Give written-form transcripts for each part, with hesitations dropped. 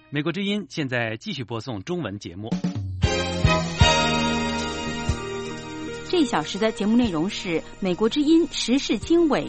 美国之音现在继续播送中文节目。 这一小时的节目内容是美国之音时事经纬。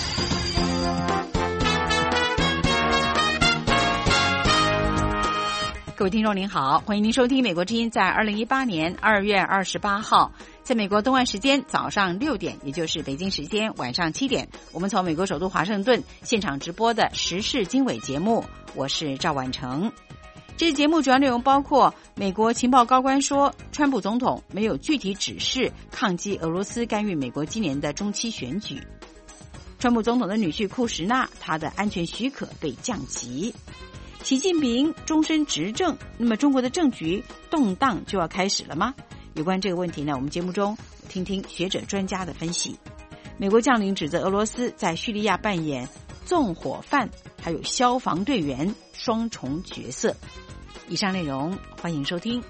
各位听众您好，欢迎您收听美国之音在2018年2月28号在美国东岸时间早上6点，也就是北京时间晚上7点，我们从美国首都华盛顿现场直播的时事经纬节目，我是赵婉成。这个节目主要内容包括美国情报高官说川普总统没有具体指示抗击俄罗斯干预美国今年的中期选举，川普总统的女婿库什纳他的安全许可被降级，习近平终身执政，那么中国的政局动荡就要开始了吗？有关这个问题呢，我们节目中听听学者专家的分析。美国将领指责俄罗斯在叙利亚扮演纵火犯还有消防队员双重角色。以上内容欢迎收听。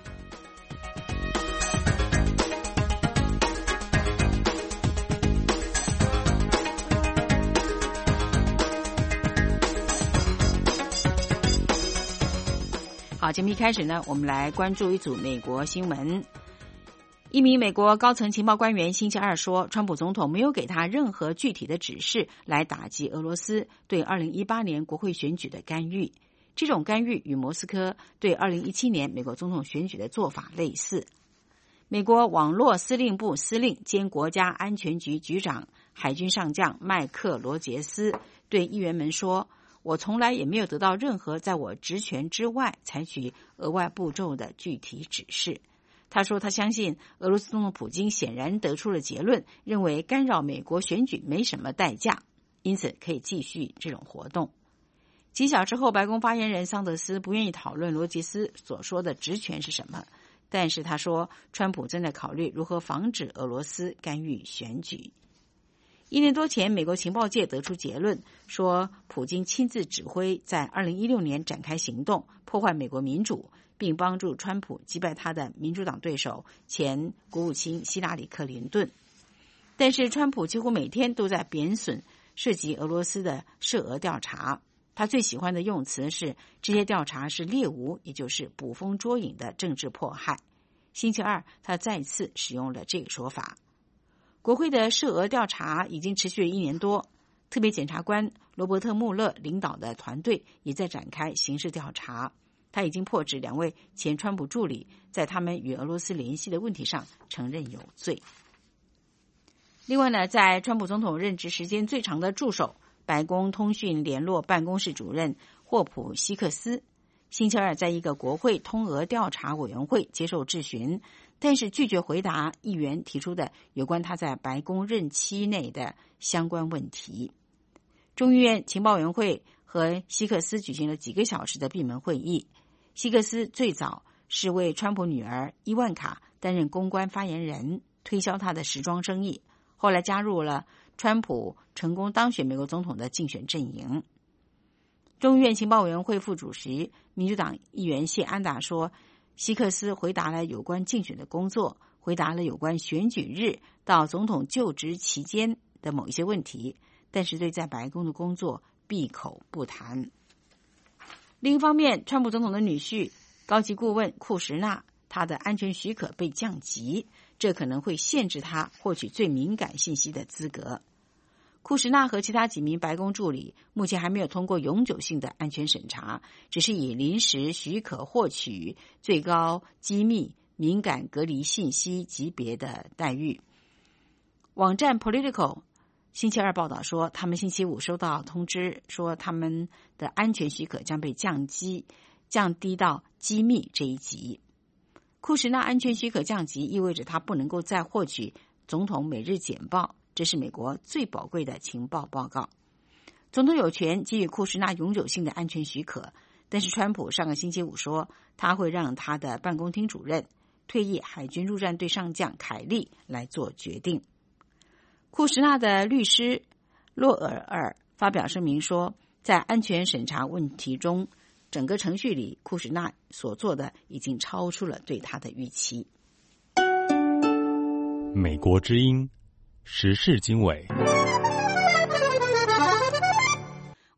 好，节目一开始呢，我们来关注一组美国新闻。一名美国高层情报官员星期二说，川普总统没有给他任何具体的指示来打击俄罗斯对2018年国会选举的干预。这种干预与莫斯科对2017年美国总统选举的做法类似。美国网络司令部司令兼国家安全局局长海军上将麦克罗杰斯对议员们说，我从来也没有得到任何在我职权之外采取额外步骤的具体指示。他说他相信俄罗斯总统普京显然得出了结论，认为干扰美国选举没什么代价，因此可以继续这种活动。几小时后，白宫发言人桑德斯不愿意讨论罗杰斯所说的职权是什么，但是他说川普正在考虑如何防止俄罗斯干预选举。1年多前，美国情报界得出结论，说普京亲自指挥在2016年展开行动，破坏美国民主，并帮助川普击败他的民主党对手前国务卿希拉里·克林顿。但是川普几乎每天都在贬损涉及俄罗斯的涉俄调查，他最喜欢的用词是这些调查是猎巫，也就是捕风捉影的政治迫害。星期二，他再次使用了这个说法。国会的涉俄调查已经持续了1年多，特别检察官罗伯特·穆勒领导的团队也在展开刑事调查。他已经迫使2位前川普助理在他们与俄罗斯联系的问题上承认有罪。另外呢，在川普总统任职时间最长的助手白宫通讯联络办公室主任霍普希克斯星期二在一个国会通俄调查委员会接受质询，但是拒绝回答议员提出的有关他在白宫任期内的相关问题。众议院情报委员会和希克斯举行了几个小时的闭门会议。希克斯最早是为川普女儿伊万卡担任公关发言人，推销他的时装生意，后来加入了川普成功当选美国总统的竞选阵营。众议院情报委员会副主席民主党议员谢安达说，希克斯回答了有关竞选的工作，回答了有关选举日到总统就职期间的某一些问题，但是对在白宫的工作闭口不谈。另一方面，川普总统的女婿高级顾问库什纳他的安全许可被降级，这可能会限制他获取最敏感信息的资格。库什纳和其他几名白宫助理目前还没有通过永久性的安全审查，只是以临时许可获取最高机密敏感隔离信息级别的待遇。网站 Politico 星期二报道说，他们星期五收到通知，说他们的安全许可将被降低到机密这一级。库什纳安全许可降级意味着他不能够再获取总统每日简报，这是美国最宝贵的情报报告。总统有权给予库什纳永久性的安全许可，但是川普上个星期五说，他会让他的办公厅主任退役海军陆战队上将凯利来做决定。库什纳的律师洛尔发表声明说，在安全审查问题中，整个程序里库什纳所做的已经超出了对他的预期。 美国之音时事经纬，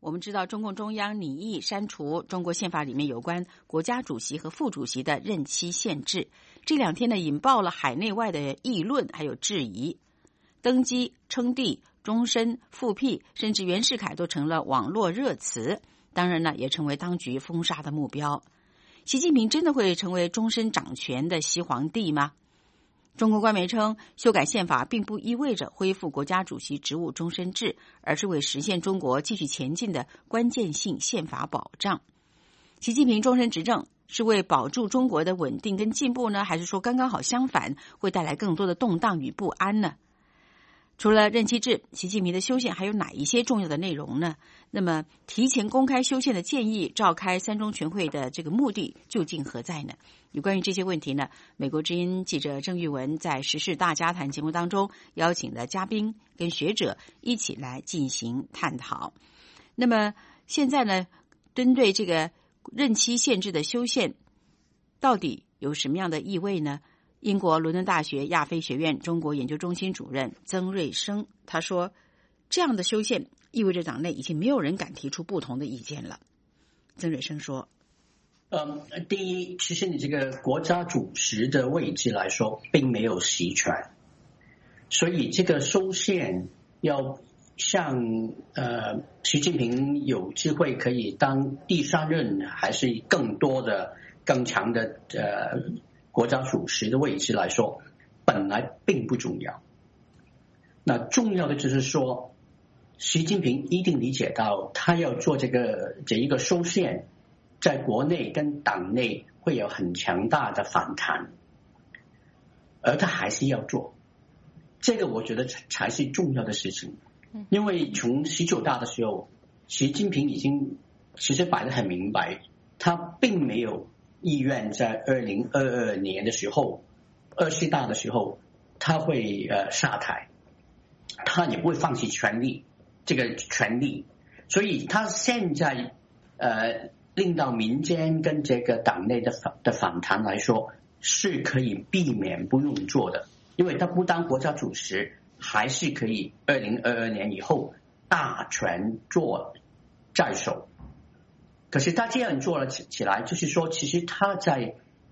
我们知道中共中央拟议删除中国宪法里面有关国家主席和副主席的任期限制，这2天呢引爆了海内外的议论还有质疑。登基、称帝、终身、复辟，甚至袁世凯都成了网络热词，当然呢也成为当局封杀的目标。习近平真的会成为终身掌权的西皇帝吗？中国官媒称，修改宪法并不意味着恢复国家主席职务终身制，而是为实现中国继续前进的关键性宪法保障。习近平终身执政是为保住中国的稳定跟进步呢，还是说刚刚好相反，会带来更多的动荡与不安呢？除了任期制，习近平的修宪还有哪一些重要的内容呢？那么提前公开修宪的建议，召开3中全会的这个目的究竟何在呢？有关于这些问题呢，美国之音记者郑玉文在时事大家谈节目当中邀请了嘉宾跟学者一起来进行探讨。那么现在呢，针对这个任期限制的修宪，到底有什么样的意味呢？英国伦敦大学亚非学院中国研究中心主任曾瑞生他说，这样的修宪意味着党内已经没有人敢提出不同的意见了。曾瑞生说， 第一，其实你这个国家主席的位置来说并没有实权，所以这个修宪要像习近平有机会可以当第3任还是更多的更强的国家主席的位置来说，本来并不重要。那重要的就是说，习近平一定理解到他要做这一个修宪，在国内跟党内会有很强大的反弹，而他还是要做。这个我觉得才是重要的事情。因为从19大的时候，习近平已经其实摆得很明白，他并没有意愿在2022年的时候，24大的时候他会下台，他也不会放弃这个权利，所以他现在令到民间跟这个党内的反弹来说是可以避免不用做的，因为他不当国家主席还是可以2022年以后大权做在手。可是他这样做了起来，就是说其实他在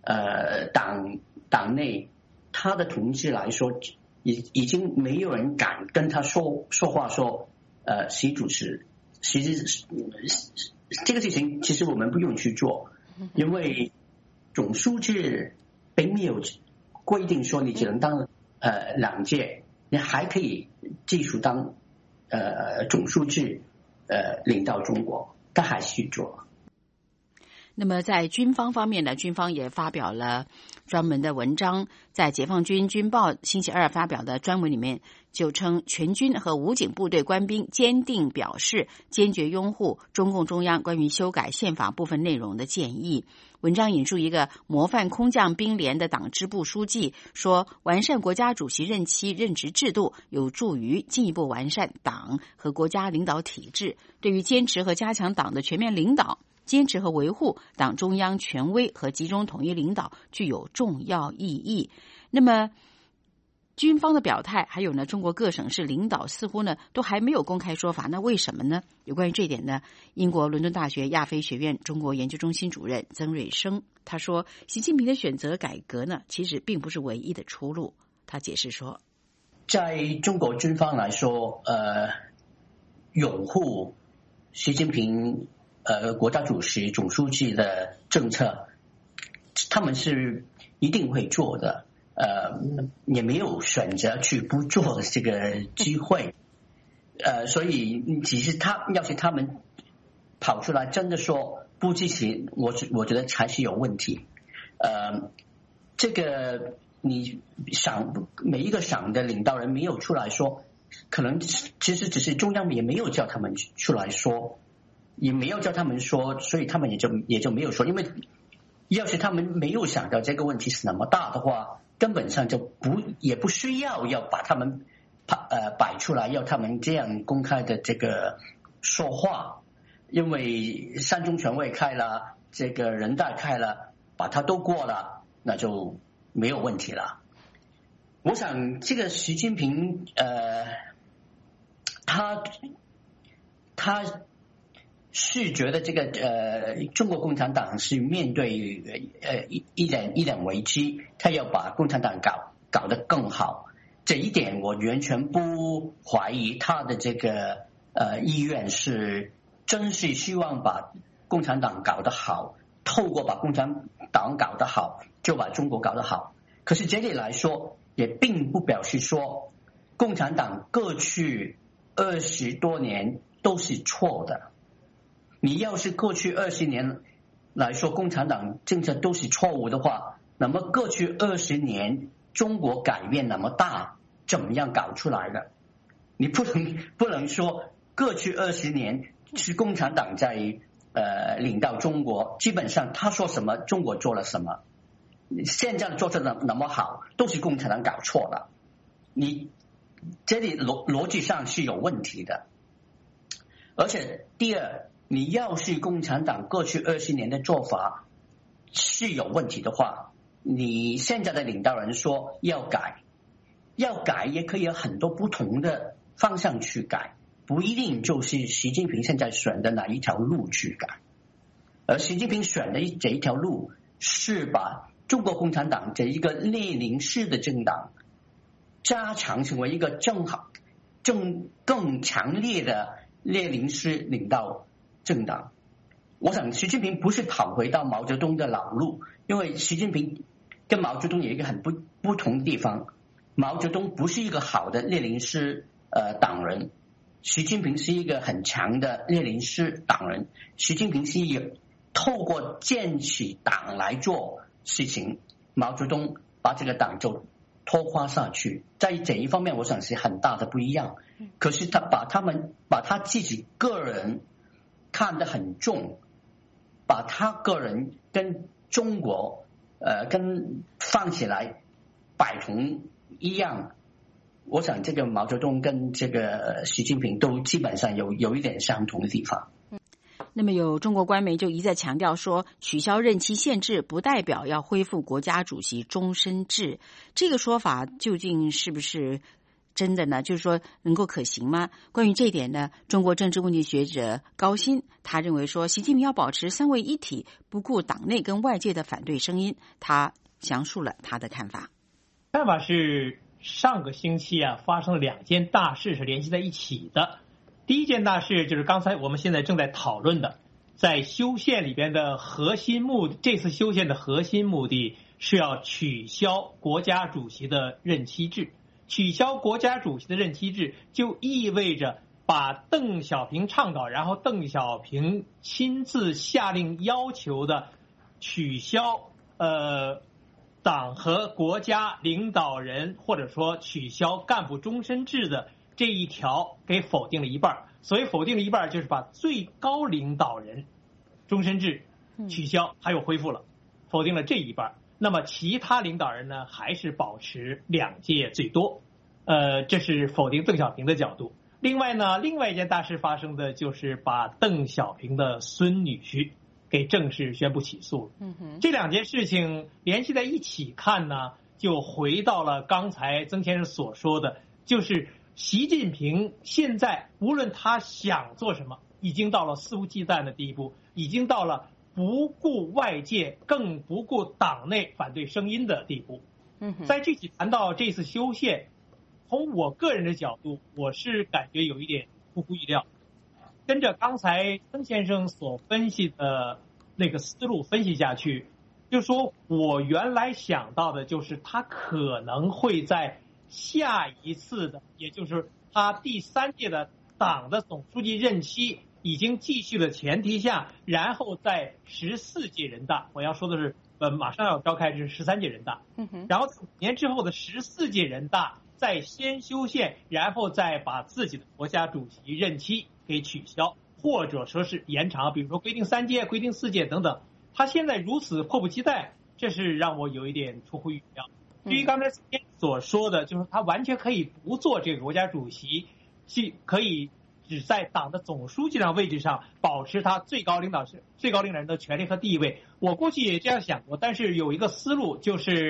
党内他的同志来说已经没有人敢跟他说话，说习主席其实这个事情其实我们不用去做，因为总书记并没有规定说你只能当2届，你还可以继续当总书记领导中国，他还是去做。 那么在军方方面呢，军方也发表了专门的文章，在解放军军报星期2发表的专文里面就称，全军和武警部队官兵坚定表示坚决拥护中共中央关于修改宪法部分内容的建议。文章引述一个模范空降兵连的党支部书记说，完善国家主席任期任职制度有助于进一步完善党和国家领导体制，对于坚持和加强党的全面领导，坚持和维护党中央权威和集中统一领导具有重要意义。那么军方的表态，还有呢，中国各省市领导似乎呢都还没有公开说法，那为什么呢？有关于这一点呢，英国伦敦大学亚非学院中国研究中心主任曾瑞生他说，习近平的选择改革呢，其实并不是唯一的出路。他解释说， 在中国军方来说，拥护习近平国家主席总书记的政策，他们是一定会做的，也没有选择去不做的这个机会，所以其实要是他们跑出来真的说不支持，我觉得才是有问题。这个你每一个省的领导人没有出来说，可能其实只是中央也没有叫他们出来说，也没有叫他们说，所以他们也就没有说。因为要是他们没有想到这个问题是那么大的话，根本上也不需要把他们摆出来，要他们这样公开的这个说话。因为3中全会开了，这个人大开了，把它都过了，那就没有问题了。我想这个习近平他是觉得这个中国共产党是面对一点危机，他要把共产党搞得更好。这一点我完全不怀疑他的这个意愿是真是希望把共产党搞得好，透过把共产党搞得好就把中国搞得好。可是这里来说也并不表示说共产党过去20多年都是错的。你要是过去20年来说共产党政策都是错误的话，那么过去20年中国改变那么大，怎么样搞出来的？你不能说过去20年是共产党在领导中国，基本上他说什么中国做了什么，现在做得那么好都是共产党搞错了，你这里逻辑上是有问题的。而且第二，你要是共产党过去20年的做法是有问题的话，你现在的领导人说要改也可以有很多不同的方向去改，不一定就是习近平现在选的哪一条路去改。而习近平选的这一条路是把中国共产党这一个列宁式的政党加强成为一个更强烈的列宁式领导政党。我想习近平不是跑回到毛泽东的老路，因为习近平跟毛泽东有一个很不同的地方。毛泽东不是一个好的列宁式党人，习近平是一个很强的列宁式党人。习近平是一个透过建起党来做事情，毛泽东把这个党就拖垮下去，在这一方面我想是很大的不一样。可是他把他自己个人看得很重，把他个人跟中国跟放起来摆同一样。我想这个毛泽东跟这个习近平都基本上有一点相同的地方。 那么有中国官媒就一再强调说，取消任期限制不代表要恢复国家主席终身制，这个说法究竟是不是真的呢？就是说能够可行吗？关于这一点呢，中国政治问题学者高鑫他认为说，习近平要保持三位一体，不顾党内跟外界的反对声音。他详述了他的看法。 看法是上个星期发生了2件大事是联系在一起的。第一件大事就是刚才我们现在正在讨论的，在修宪里边的核心目的，这次修宪的核心目的是要取消国家主席的任期制。取消国家主席的任期制就意味着把邓小平倡导，然后邓小平亲自下令要求的取消党和国家领导人或者说取消干部终身制的这一条给否定了一半。所以否定了一半就是把最高领导人终身制取消还有恢复了，否定了这一半。那么其他领导人呢还是保持2届最多。这是否定邓小平的角度。另外一件大事发生的就是把邓小平的孙女婿给正式宣布起诉了。这2件事情联系在一起看呢，就回到了刚才曾先生所说的，就是习近平现在无论他想做什么，已经到了肆无忌惮的地步，已经到了不顾外界更不顾党内反对声音的地步。在具体谈到这次修宪，从我个人的角度，我是感觉有一点出乎意料。跟着刚才曾先生所分析的那个思路分析下去，就说我原来想到的就是他可能会在下一次的，也就是他第3届的党的总书记任期已经继续的前提下，然后在14届人大，我要说的是马上要召开是13届人大，然后5年之后的14届人大再先修宪，然后再把自己的国家主席任期给取消，或者说是延长，比如说规定3届、规定4届等等。他现在如此迫不及待，这是让我有一点出乎意料。至于刚才所说的，就是他完全可以不做这个国家主席，可以只在党的总书记上位置上保持他最高领导人的权利和地位。我过去也这样想过，但是有一个思路，就是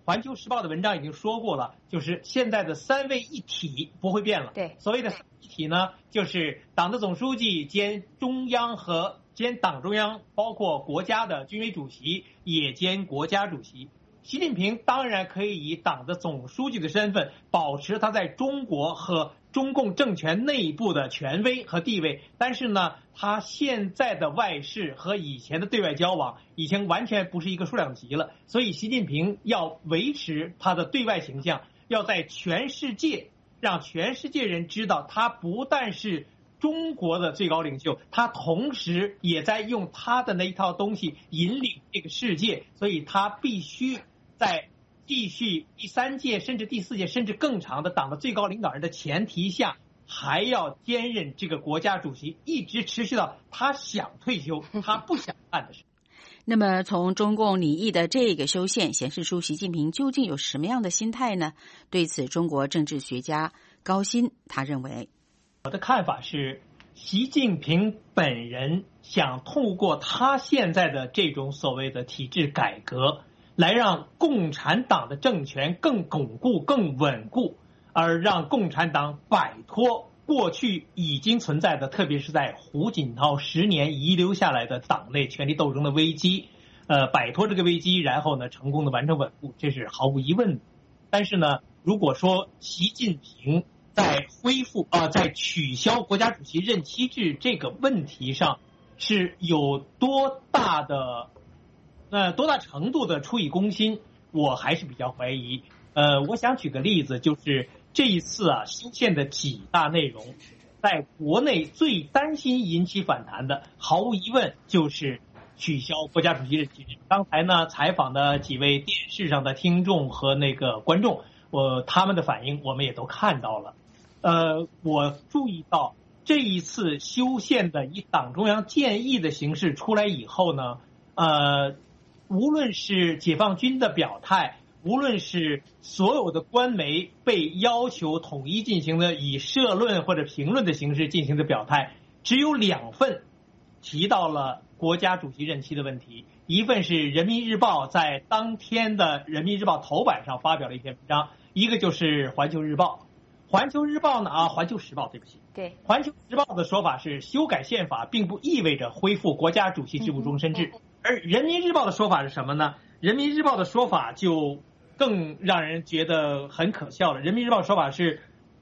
环球时报的文章已经说过了，就是现在的三位一体不会变了。 对， 所谓的三位一体呢，就是党的总书记兼中央和兼党中央，包括国家的军委主席也兼国家主席。习近平当然可以以党的总书记的身份保持他在中国和中共政权内部的权威和地位，但是呢，他现在的外事和以前的对外交往已经完全不是一个数量级了，所以习近平要维持他的对外形象，要在全世界让全世界人知道，他不但是中国的最高领袖，他同时也在用他的那一套东西引领这个世界，所以他必须在继续第3届甚至第4届甚至更长的党的最高领导人的前提下，还要兼任这个国家主席，一直持续到他想退休，他不想干的事。 那么从中共拟议的这个修宪显示出习近平究竟有什么样的心态呢？对此，中国政治学家高鑫他认为， 我的看法是，习近平本人想透过他现在的这种所谓的体制改革，来让共产党的政权更巩固、更稳固，而让共产党摆脱过去已经存在的，特别是在胡锦涛10年遗留下来的党内权力斗争的危机，摆脱这个危机，然后呢，成功的完成稳固，这是毫无疑问的。但是呢，如果说习近平在在取消国家主席任期制这个问题上是有多大程度的出于公心，我还是比较怀疑。我想举个例子，就是这一次修宪的几大内容，在国内最担心引起反弹的，毫无疑问就是取消国家主席任期制。刚才呢，采访的几位电视上的听众和那个观众，他们的反应我们也都看到了。我注意到这一次修宪的以党中央建议的形式出来以后呢，无论是解放军的表态，无论是所有的官媒被要求统一进行的以社论或者评论的形式进行的表态，只有2份提到了国家主席任期的问题。一份是人民日报在当天的人民日报头版上发表了一篇文章，一个就是环球日报。环球日报呢环球时报，对不起， 对， 环球时报的说法是修改宪法并不意味着恢复国家主席职务终身制，而人民日报的说法是什么呢？人民日报的说法就更让人觉得很可笑了。人民日报说法是，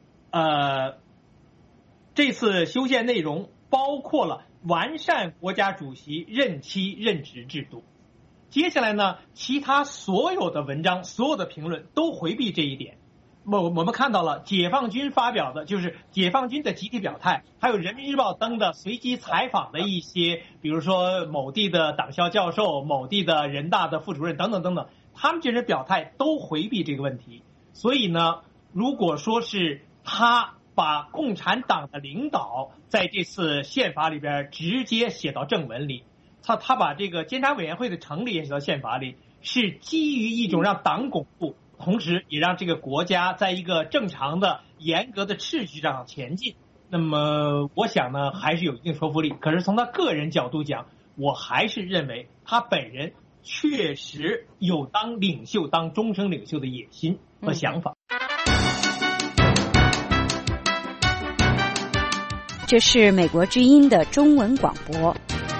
这次修宪内容包括了完善国家主席任期任职制度。接下来呢，其他所有的文章、所有的评论都回避这一点。我们看到了解放军发表的，就是解放军的集体表态，还有人民日报登的随机采访的一些，比如说某地的党校教授、某地的人大的副主任等等等等，他们这些表态都回避这个问题。所以呢，如果说是他把共产党的领导在这次宪法里边直接写到正文里，他把这个监察委员会的成立也写到宪法里，是基于一种让党巩固，同时也让这个国家在一个正常的严格的秩序上前进。那么我想呢，还是有一定说服力。可是从他个人角度讲，我还是认为他本人确实有当领袖、当终生领袖的野心和想法。 这是美国之音的中文广播。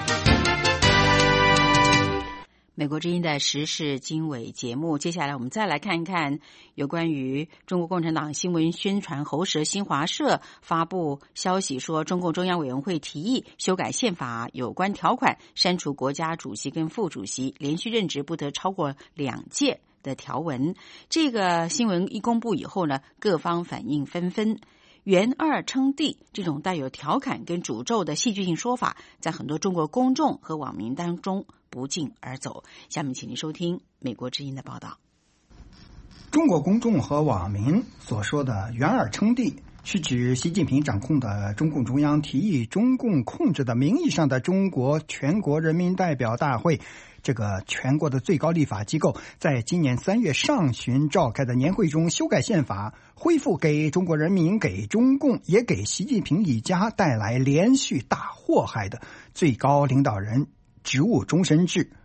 美国之音的时事经纬节目，接下来我们再来看一看有关于中国共产党新闻宣传喉舌新华社发布消息说，中共中央委员会提议修改宪法有关条款，删除国家主席跟副主席连续任职不得超过2届的条文。这个新闻一公布以后呢，各方反应纷纷。元二称帝这种带有调侃跟诅咒的戏剧性说法，在很多中国公众和网民当中不胫而走。下面请您收听美国之音的报道。 中国公众和网民所说的元二称帝，是指习近平掌控的中共中央提议中共控制的名义上的中国全国人民代表大会，这个全国的最高立法机构，在今年3月上旬召开的年会中修改宪法，恢复给中国人民、给中共也给习近平一家带来连续大祸害的最高领导人职务终身制。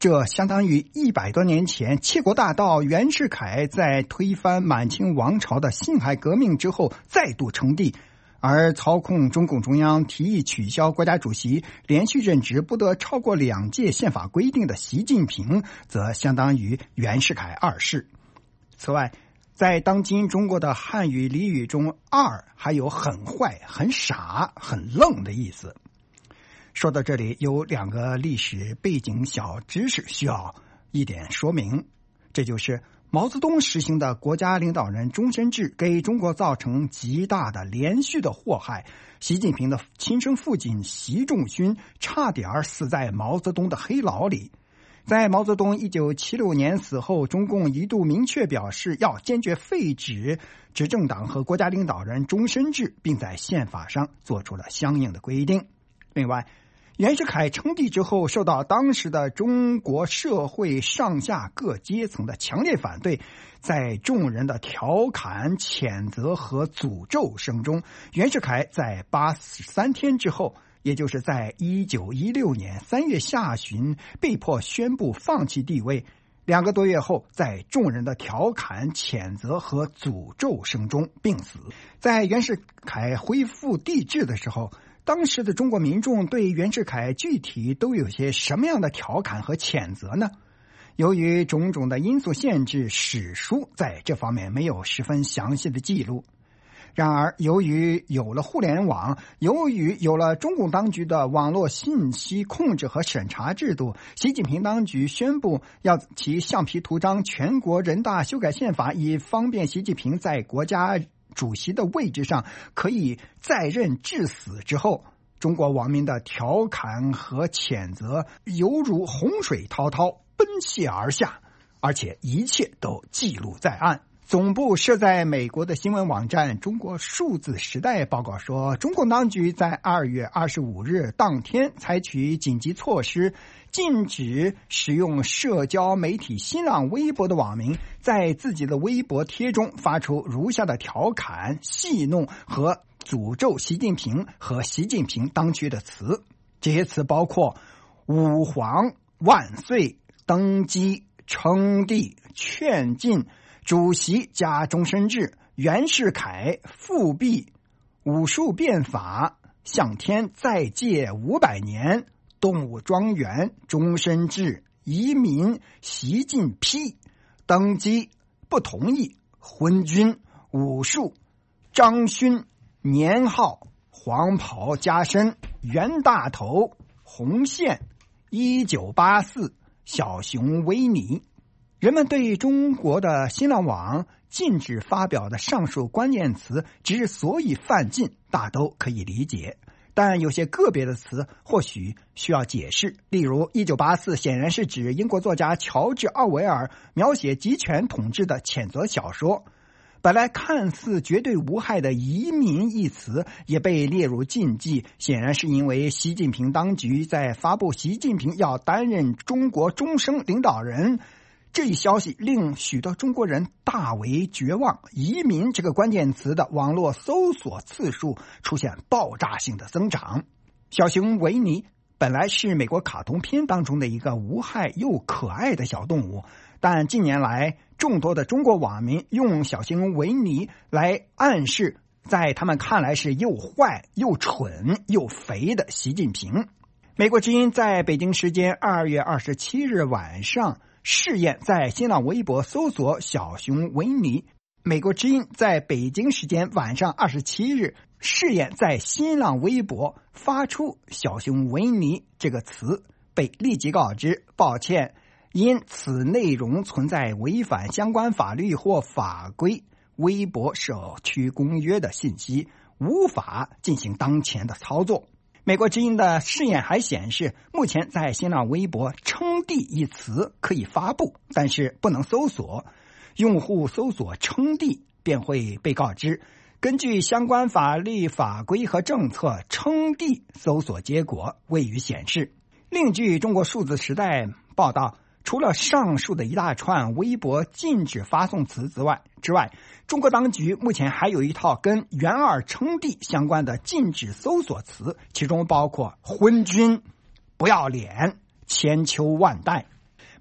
这相当于100多年前窃国大盗袁世凯在推翻满清王朝的辛亥革命之后再度称帝，而操控中共中央提议取消国家主席连续任职不得超过2届宪法规定的习近平，则相当于袁世凯2世。此外，在当今中国的汉语俚语中，二还有很坏、很傻、很愣的意思。说到这里，有2个历史背景小知识需要一点说明，这就是毛泽东实行的国家领导人终身制给中国造成极大的连续的祸害。习近平的亲生父亲习仲勋差点死在毛泽东的黑牢里。在毛泽东1976年死后，中共一度明确表示要坚决废止执政党和国家领导人终身制，并在宪法上做出了相应的规定。另外，袁世凯称帝之后，受到当时的中国社会上下各阶层的强烈反对，在众人的调侃、谴责和诅咒声中，袁世凯在83天之后，也就是在1916年3月下旬被迫宣布放弃帝位，2个多月后，在众人的调侃、谴责和诅咒声中病死。在袁世凯恢复帝制的时候，当时的中国民众对袁世凯具体都有些什么样的调侃和谴责呢？由于种种的因素限制，史书在这方面没有十分详细的记录。然而，由于有了互联网，由于有了中共当局的网络信息控制和审查制度，习近平当局宣布要其橡皮图章全国人大修改宪法，以方便习近平在国家主席的位置上可以在任至死之后，中国网民的调侃和谴责犹如洪水滔滔奔泻而下，而且一切都记录在案。总部设在美国的新闻网站中国数字时代报告说，中共当局在2月25日当天采取紧急措施，禁止使用社交媒体新浪微博的网民在自己的微博贴中发出如下的调侃、戏弄和诅咒习近平和习近平当局的词。这些词包括吾皇万岁、登基、称帝、劝进、主席加终身制、袁世凯、复辟、武术变法、向天再借500年、动物庄园、终身制、移民、习近批、登基、不同意、昏君、武术、张勋、年号、黄袍加身、袁大头、红线、1984、小熊维尼。人们对中国的新浪网禁止发表的上述关键词之所以犯禁，大都可以理解，但有些个别的词或许需要解释。例如1984显然是指英国作家乔治·奥维尔描写极权统治的谴责小说。本来看似绝对无害的移民一词也被列入禁忌，显然是因为习近平当局在发布习近平要担任中国终身领导人这一消息，令许多中国人大为绝望。移民这个关键词的网络搜索次数出现爆炸性的增长。小熊维尼本来是美国卡通片当中的一个无害又可爱的小动物，但近年来众多的中国网民用小熊维尼来暗示在他们看来是又坏又蠢又肥的习近平。美国之音在北京时间2月27日晚上试验在新浪微博搜索小熊维尼。美国之音在北京时间晚上27日试验在新浪微博发出小熊维尼这个词，被立即告知抱歉，因此内容存在违反相关法律或法规微博社区公约的信息，无法进行当前的操作。美国之音的试验还显示，目前在新浪微博称帝一词可以发布，但是不能搜索。用户搜索称帝便会被告知，根据相关法律法规和政策，称帝搜索结果未予显示。另据中国数字时代报道，除了上述的一大串微博禁止发送词之外，中国当局目前还有一套跟袁二称帝相关的禁止搜索词，其中包括昏君、不要脸、千秋万代。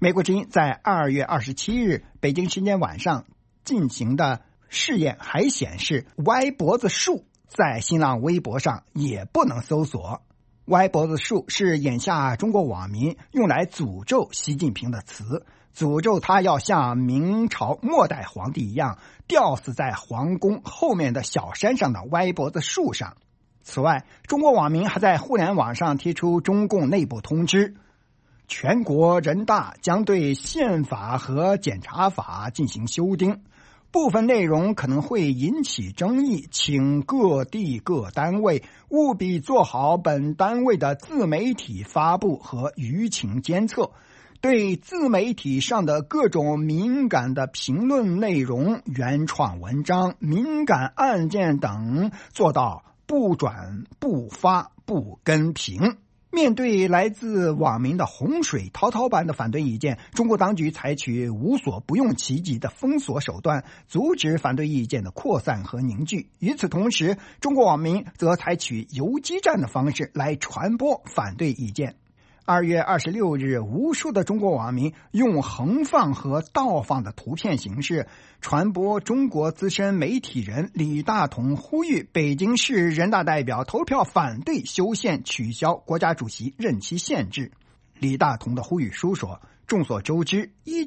美国之音在2月27日北京时间晚上进行的试验还显示，歪脖子树在新浪微博上也不能搜索。歪脖子树是眼下中国网民用来诅咒习近平的词，诅咒他要像明朝末代皇帝一样吊死在皇宫后面的小山上的歪脖子树上。此外，中国网民还在互联网上贴出中共内部通知，全国人大将对宪法和检察法进行修订，部分内容可能会引起争议，请各地各单位务必做好本单位的自媒体发布和舆情监测，对自媒体上的各种敏感的评论内容、原创文章、敏感案件等做到不转、不发、不跟评。面对来自网民的洪水滔滔般的反对意见，中国当局采取无所不用其极的封锁手段，阻止反对意见的扩散和凝聚。与此同时，中国网民则采取游击战的方式来传播反对意见。2月26日，无数的中国网民用横放和倒放的图片形式传播中国资深媒体人李大同呼吁北京市人大代表投票反对修宪取消国家主席任期限制。李大同的呼吁书说，众所周知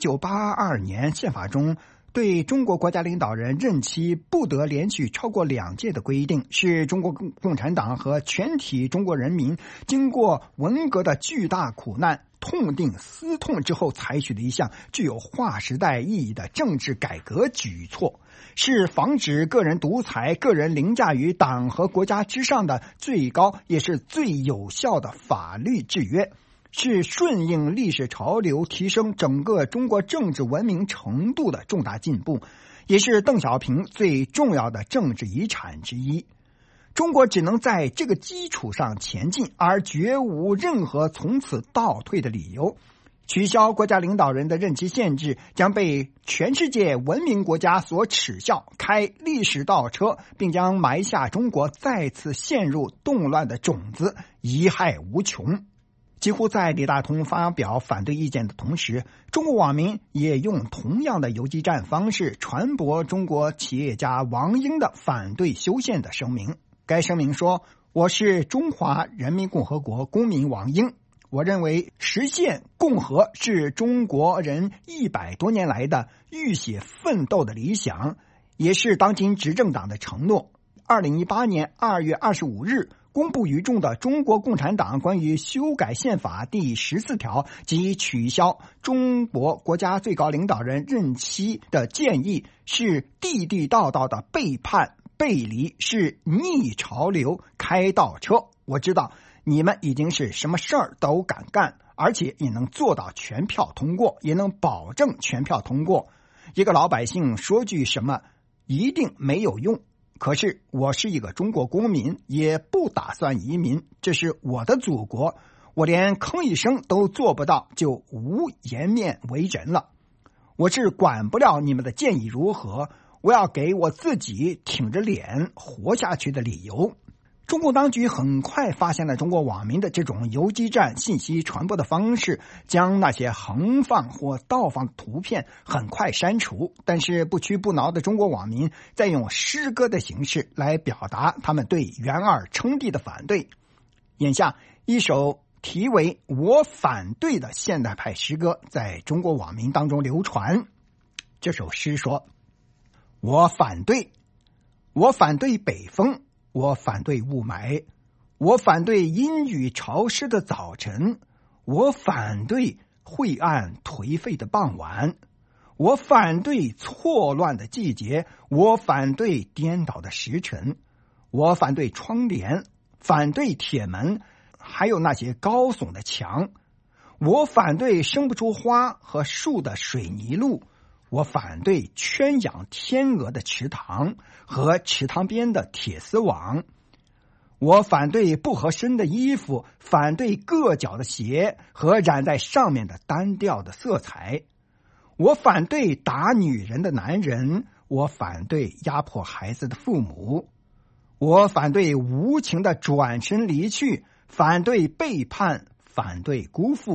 ，1982年宪法中对中国国家领导人任期不得连续超过2届的规定，是中国共产党和全体中国人民经过文革的巨大苦难痛定思痛之后采取的一项具有划时代意义的政治改革举措，是防止个人独裁、个人凌驾于党和国家之上的最高也是最有效的法律制约，是顺应历史潮流、提升整个中国政治文明程度的重大进步，也是邓小平最重要的政治遗产之一。中国只能在这个基础上前进，而绝无任何从此倒退的理由。取消国家领导人的任期限制将被全世界文明国家所耻笑，开历史倒车，并将埋下中国再次陷入动乱的种子，贻害无穷。几乎在李大同发表反对意见的同时，中国网民也用同样的游击战方式传播中国企业家王英的反对修宪的声明。该声明说，我是中华人民共和国公民王英，我认为实现共和是中国人100多年来的浴血奋斗的理想，也是当今执政党的承诺。2018年2月25日公布于众的中国共产党关于修改宪法第14条及取消中国国家最高领导人任期的建议，是地地道道的背叛背离，是逆潮流开倒车。我知道你们已经是什么事儿都敢干，而且也能做到全票通过，也能保证全票通过。一个老百姓说句什么一定没有用，可是我是一个中国公民，也不打算移民，这是我的祖国，我连吭一声都做不到，就无颜面为人了。我是管不了你们的建议如何，我要给我自己挺着脸活下去的理由。中共当局很快发现了中国网民的这种游击战信息传播的方式，将那些横放或倒放的图片很快删除，但是不屈不挠的中国网民在用诗歌的形式来表达他们对元二称帝的反对。眼下一首题为《我反对》的现代派诗歌在中国网民当中流传。这首诗说，我反对北风，我反对雾霾，我反对阴雨潮湿的早晨，我反对晦暗颓废的傍晚，我反对错乱的季节，我反对颠倒的时辰，我反对窗帘，反对铁门，还有那些高耸的墙，我反对生不出花和树的水泥路，我反对圈养天鹅的池塘和池塘边的铁丝网，我反对不合身的衣服，反对硌脚的鞋和染在上面的单调的色彩，我反对打女人的男人，我反对压迫孩子的父母，我反对无情的转身离去，反对背叛，反对辜负，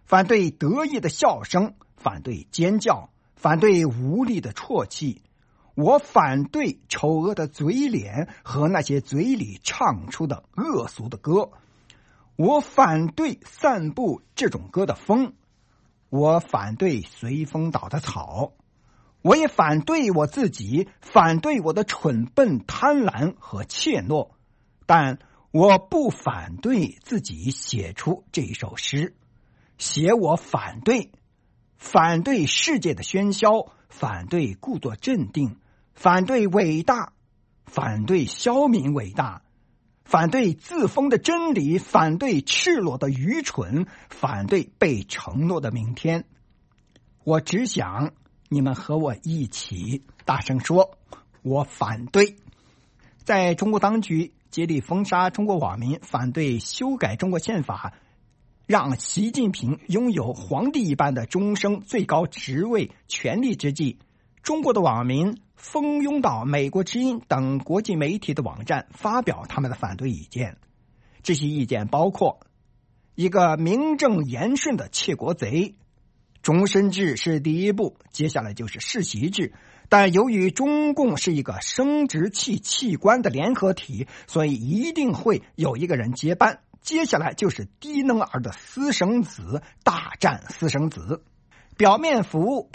反对得意的笑声，反对尖叫，反对无力的啜泣。我反对丑恶的嘴脸和那些嘴里唱出的恶俗的歌。我反对散布这种歌的风。我反对随风倒的草。我也反对我自己，反对我的蠢笨、贪婪和怯懦。但我不反对自己写出这一首诗。写我反对，反对世界的喧嚣，反对故作镇定，反对伟大，反对消泯伟大，反对自封的真理，反对赤裸的愚蠢，反对被承诺的明天。我只想你们和我一起大声说，我反对。在中国当局竭力封杀中国网民，反对修改中国宪法，让习近平拥有皇帝一般的终生最高职位权力之际，中国的网民蜂拥到美国之音等国际媒体的网站发表他们的反对意见。这些意见包括：一个名正言顺的窃国贼，终身制是第一步，接下来就是世袭制。但由于中共是一个生殖器官的联合体，所以一定会有一个人接班。接下来就是低能儿的私生子，大战私生子。表面服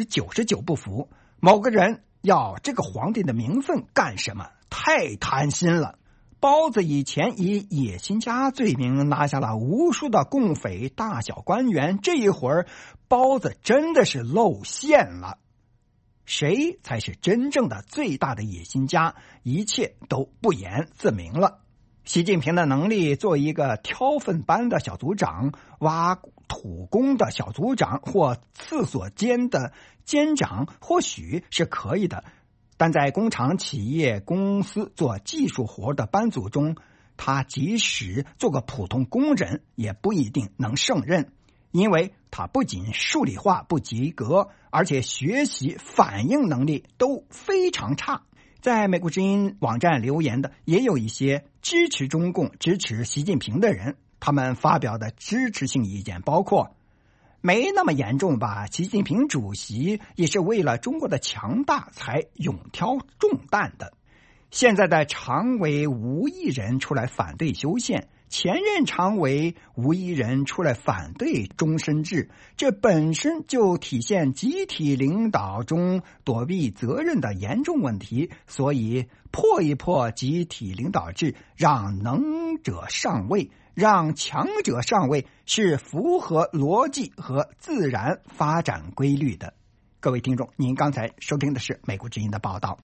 99%不服，某个人要这个皇帝的名分干什么？太贪心了。包子以前以野心家罪名拿下了无数的共匪大小官员，这一会儿包子真的是露馅了。谁才是真正的最大的野心家？一切都不言自明了。习近平的能力做一个挑粪班的小组长，挖土工的小组长或厕所间的监长或许是可以的，但在工厂、企业、公司做技术活的班组中，他即使做个普通工人也不一定能胜任，因为他不仅数理化不及格，而且学习反应能力都非常差。在美国之音网站留言的也有一些支持中共、支持习近平的人，他们发表的支持性意见包括：没那么严重吧，习近平主席也是为了中国的强大才勇挑重担的。现在的常委无一人出来反对修宪，前任常委无一人出来反对终身制，这本身就体现集体领导中躲避责任的严重问题。所以破一破集体领导制，让能者上位，让强者上位，是符合逻辑和自然发展规律的。各位听众，您刚才收听的是美国之音的报道。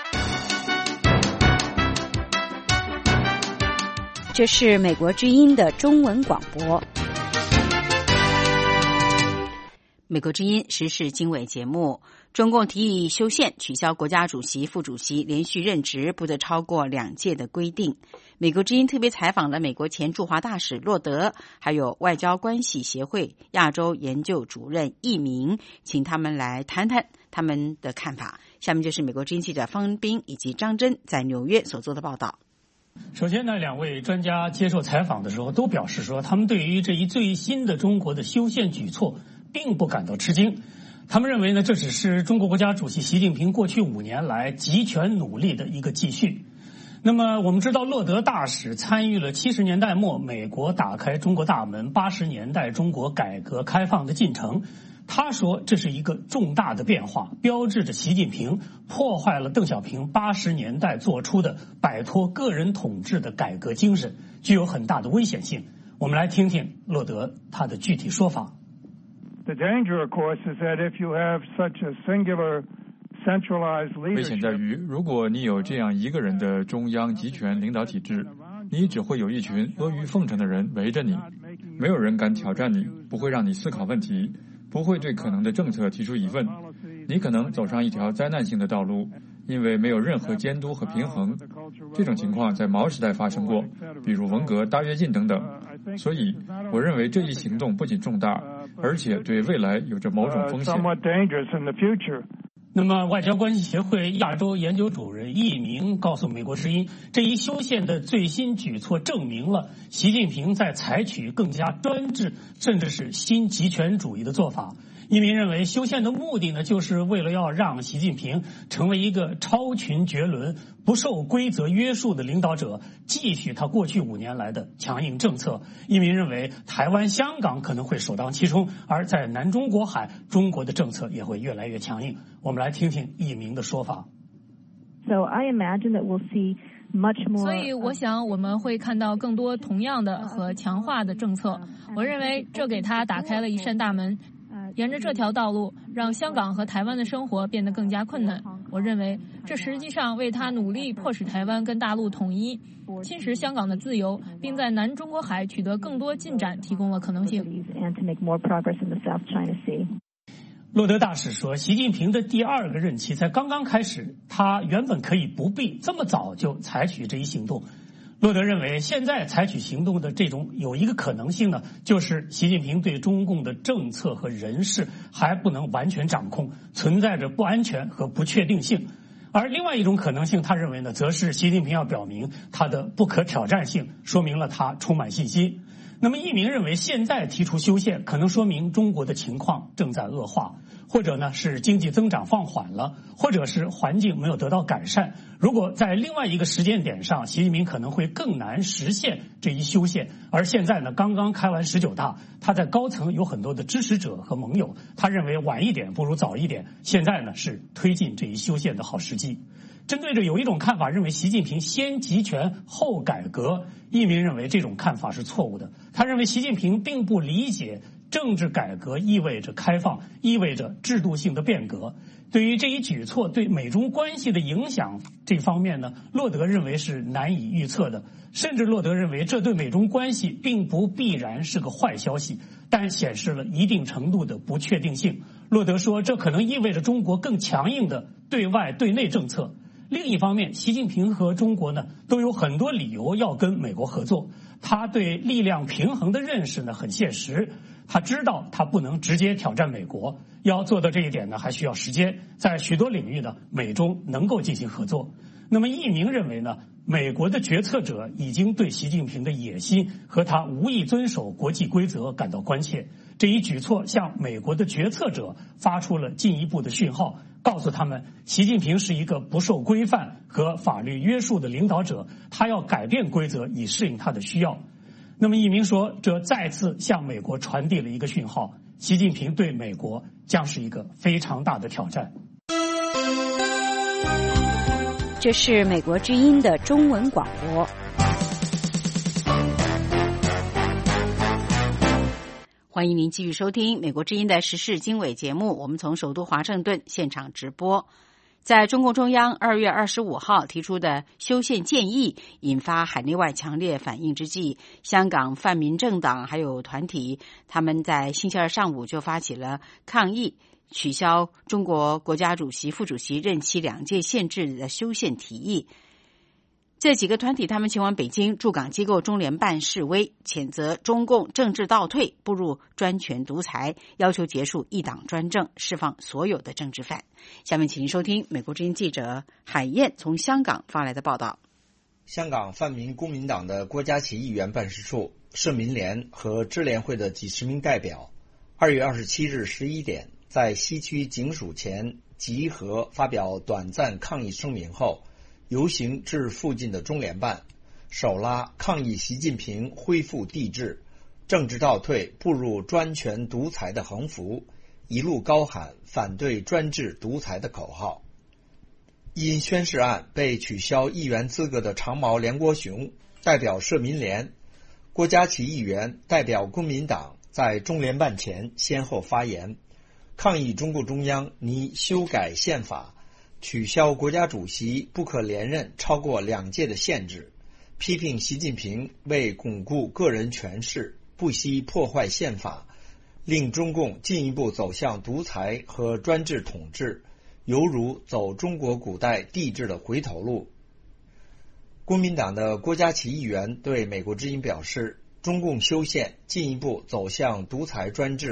这是美国之音的中文广播。 美国之音时事经纬节目，中共提议修宪，取消国家主席、副主席连续任职不得超过2届的规定。美国之音特别采访了美国前驻华大使洛德，还有外交关系协会亚洲研究主任易明，请他们来谈谈他们的看法。下面就是美国之音记者方恩斌以及张真在纽约所做的报道。 首先呢，两位专家接受采访的时候都表示说，他们对于这一最新的中国的修宪举措并不感到吃惊。他们认为呢，这只是中国国家主席习近平过去5年来集权努力的一个继续。那么我们知道，洛德大使参与了70年代末美国打开中国大门、80年代中国改革开放的进程。他说这是一个重大的变化，标志着习近平破坏了邓小平80年代做出的摆脱个人统治的改革精神，具有很大的危险性。我们来听听洛德他的具体说法。 The danger, of course, is that if you have such a singular centralized leadership, 危险在于，如果你有这样一个人的中央集权领导体制，你只会有一群阿谀奉承的人围着你，没有人敢挑战你，不会让你思考问题，不会对可能的政策提出疑问，你可能走上一条灾难性的道路，因为没有任何监督和平衡。这种情况在毛时代发生过，比如文革、大跃进等等。所以我认为这一行动不仅重大，而且对未来有着某种风险。 那么，外交关系协会亚洲研究主任易明告诉美国之音，这一修宪的最新举措证明了习近平在采取更加专制，甚至是新极权主义的做法。易明认为，修宪的目的呢，就是为了要让习近平成为一个超群绝伦、不受规则约束的领导者，继续他过去5年来的强硬政策。易明认为，台湾、香港可能会首当其冲，而在南中国海，中国的政策也会越来越强硬。我们来听听易明的说法。 So I imagine that we'll see much more. 所以我想我们会看到更多同样的和强化的政策。我认为这给他打开了一扇大门。沿着这条道路，让香港和台湾的生活变得更加困难。我认为这实际上为他努力迫使台湾跟大陆统一、侵蚀香港的自由，并在南中国海取得更多进展提供了可能性。 洛德大使说，习近平的第2个任期才刚刚开始，他原本可以不必这么早就采取这一行动。洛德认为，现在采取行动的这种有一个可能性呢，就是习近平对中共的政策和人事还不能完全掌控，存在着不安全和不确定性。而另外一种可能性，他认为呢，则是习近平要表明他的不可挑战性，说明了他充满信心。那么，易明认为，现在提出修宪，可能说明中国的情况正在恶化，或者呢是经济增长放缓了，或者是环境没有得到改善。如果在另外一个时间点上，习近平可能会更难实现这一修宪。而现在呢，刚刚开完19大，他在高层有很多的支持者和盟友，他认为晚一点不如早一点，现在呢是推进这一修宪的好时机。针对着有一种看法认为习近平先集权后改革，易明认为这种看法是错误的。他认为习近平并不理解政治改革意味着开放，意味着制度性的变革。对于这一举措对美中关系的影响这方面呢，洛德认为是难以预测的，甚至洛德认为这对美中关系并不必然是个坏消息，但显示了一定程度的不确定性。洛德说，这可能意味着中国更强硬的对外对内政策。另一方面，习近平和中国呢都有很多理由要跟美国合作。他对力量平衡的认识呢很现实，他知道他不能直接挑战美国，要做到这一点呢还需要时间。在许多领域呢，美中能够进行合作。那么易明认为呢，美国的决策者已经对习近平的野心和他无意遵守国际规则感到关切。这一举措向美国的决策者发出了进一步的讯号，告诉他们习近平是一个不受规范和法律约束的领导者，他要改变规则以适应他的需要。那么易明说，这再次向美国传递了一个讯号，习近平对美国将是一个非常大的挑战。 这是美国之音的中文广播。 欢迎您继续收听美国之音的时事经纬节目，我们从首都华盛顿现场直播。在中共中央2月25号提出的修宪建议引发海内外强烈反应之际，香港泛民政党还有团体，他们在星期二上午就发起了抗议，取消中国国家主席、副主席任期2届限制的修宪提议。这几个团体他们前往北京驻港机构中联办示威，谴责中共政治倒退，步入专权独裁，要求结束一党专政，释放所有的政治犯。下面请您收听美国之音记者海燕从香港发来的报道。 香港泛民公民党的郭家麒议员办事处、社民联和支联会的几十名代表2月27日11点在西区警署前集合，发表短暂抗议声明后，游行至附近的中联办，手拉抗议习近平恢复帝制、政治倒退、步入专权独裁的横幅，一路高喊反对专制独裁的口号。因宣誓案被取消议员资格的长毛梁国雄代表社民联，郭家麒议员代表公民党在中联办前先后发言，抗议中共中央拟修改宪法，取消国家主席不可连任超过2届的限制，批评习近平为巩固个人权势不惜破坏宪法，令中共进一步走向独裁和专制统治，犹如走中国古代帝制的回头路。公民党的郭家麒议员对美国之音表示，中共修宪进一步走向独裁专制，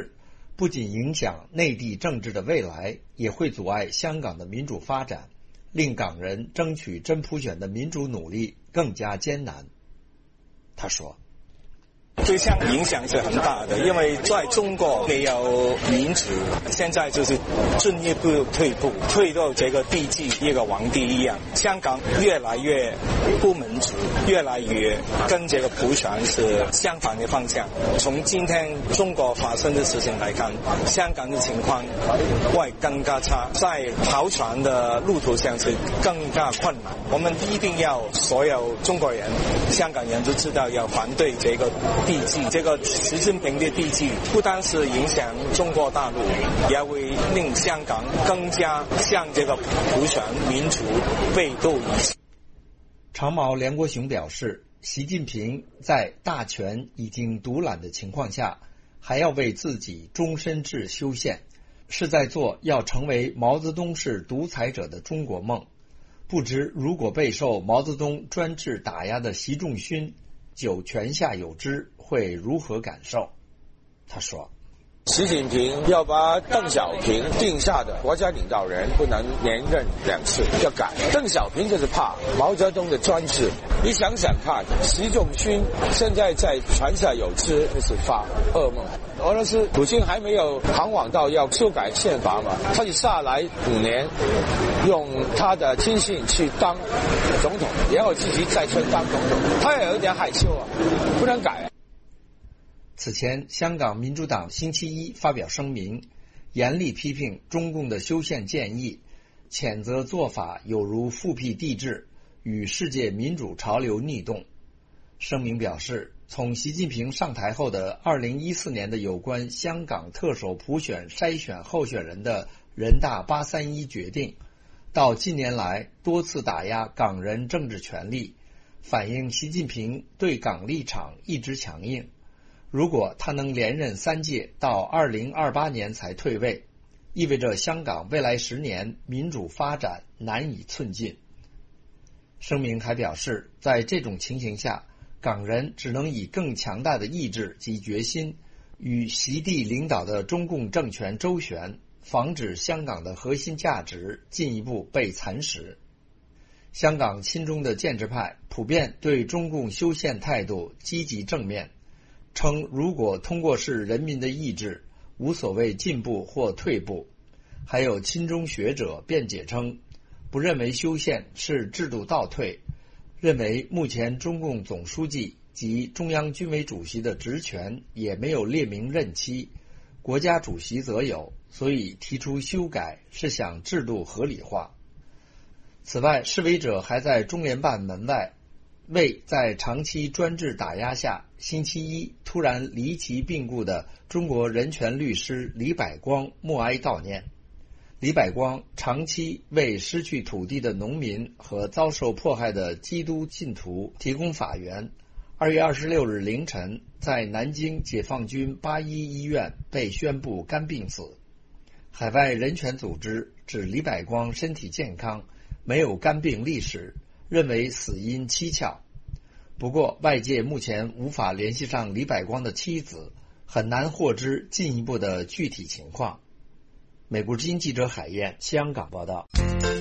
不仅影响内地政治的未来，也会阻碍香港的民主发展，令港人争取真普选的民主努力更加艰难。他说， 对香港影响是很大的，因为在中国没有民主，现在就是进一步退步，退到这个帝制一个皇帝一样。香港越来越不民主，越来越跟这个普选是相反的方向。从今天中国发生的事情来看，香港的情况会更加差，在跑船的路途上是更加困难。我们一定要所有中国人、香港人都知道要反对这个帝制，这个习近平的帝制不单是影响中国大陆，也会令香港更加向这个普选民主背道而驰。 长毛梁国雄表示，习近平在大权已经独揽的情况下，还要为自己终身制修宪，是在做要成为毛泽东式独裁者的中国梦。不知如果备受毛泽东专制打压的习仲勋就权下有知，会如何感受？他说， 习近平要把邓小平定下的国家领导人不能连任2次，要改。邓小平就是怕毛泽东的专制。你想想看，习仲勋现在在权下有知，那是发噩梦。俄罗斯普京还没有航往到要修改宪法嘛，他就下来5年，用他的亲信去当总统，然后自己再去当总统，他也有点害羞啊，不能改。 此前，香港民主党星期一发表声明，严厉批评中共的修宪建议，谴责做法有如复辟帝制，与世界民主潮流逆动。声明表示，从习近平上台后的2014年的有关香港特首普选筛选候选人的人大831决定，到近年来多次打压港人政治权利，反映习近平对港立场一直强硬。如果他能连任3届，到2028年才退位，意味着香港未来10年民主发展难以寸进。声明还表示，在这种情形下，港人只能以更强大的意志及决心，与习帝领导的中共政权周旋，防止香港的核心价值进一步被蚕食。香港亲中的建制派普遍对中共修宪态度积极正面，称如果通过是人民的意志，无所谓进步或退步。还有亲中学者辩解称，不认为修宪是制度倒退，认为目前中共总书记及中央军委主席的职权也没有列明任期，国家主席则有，所以提出修改是想制度合理化。此外，示威者还在中联办门外为在长期专制打压下星期一突然离奇病故的中国人权律师李百光默哀悼念。李百光长期为失去土地的农民和遭受迫害的基督信徒提供法援。2月26日凌晨，在南京解放军81医院被宣布肝病死。海外人权组织指李百光身体健康，没有肝病历史，认为死因蹊跷。不过，外界目前无法联系上李百光的妻子，很难获知进一步的具体情况。美国之音记者海燕，香港报道。